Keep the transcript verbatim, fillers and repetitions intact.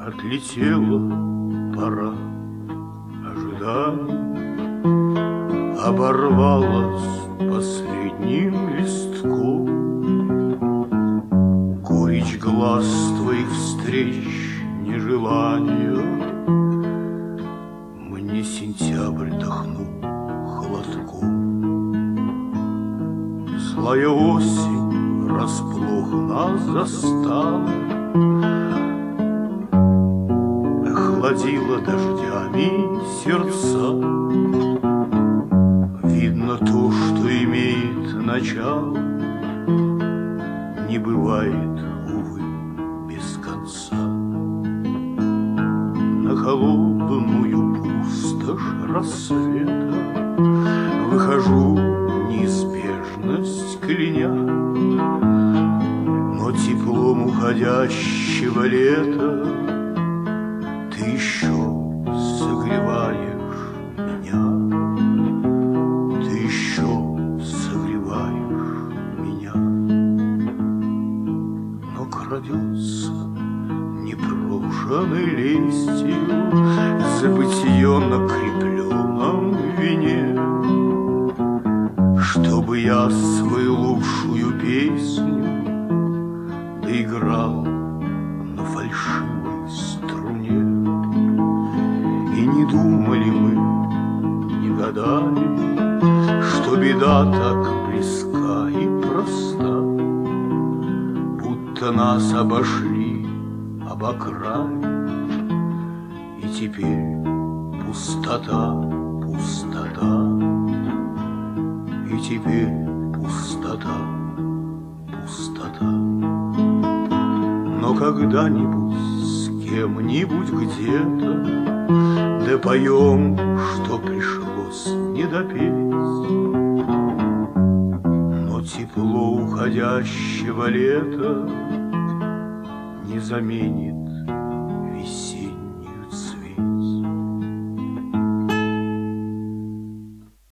Отлетела пора ожиданий, оборвалась последним листком. Горечь глаз твоих встреч, нежелания, мне сентябрь дохнул холодком. Злая осень врасплох нас застала, охладила дождями сердца. Видно, то, что имеет начало, не бывает, увы, без конца. На холодную пустошь рассвета выхожу, неизбежность кляня, но теплом уходящего лета ты еще согреваешь меня, ты еще согреваешь меня. Но крадется непрошенной лестью забытье на крепленном вине, чтобы я свою лучшую песню доиграл на фальшивой струне. И не думали мы, не гадали, что беда так близка и проста, будто нас обошли, обокрали, и теперь пустота, пустота, и теперь пустота, пустота. Но когда-нибудь с кем-нибудь где-то допоем, что пришлось не допеть. Но тепло уходящего лета не заменит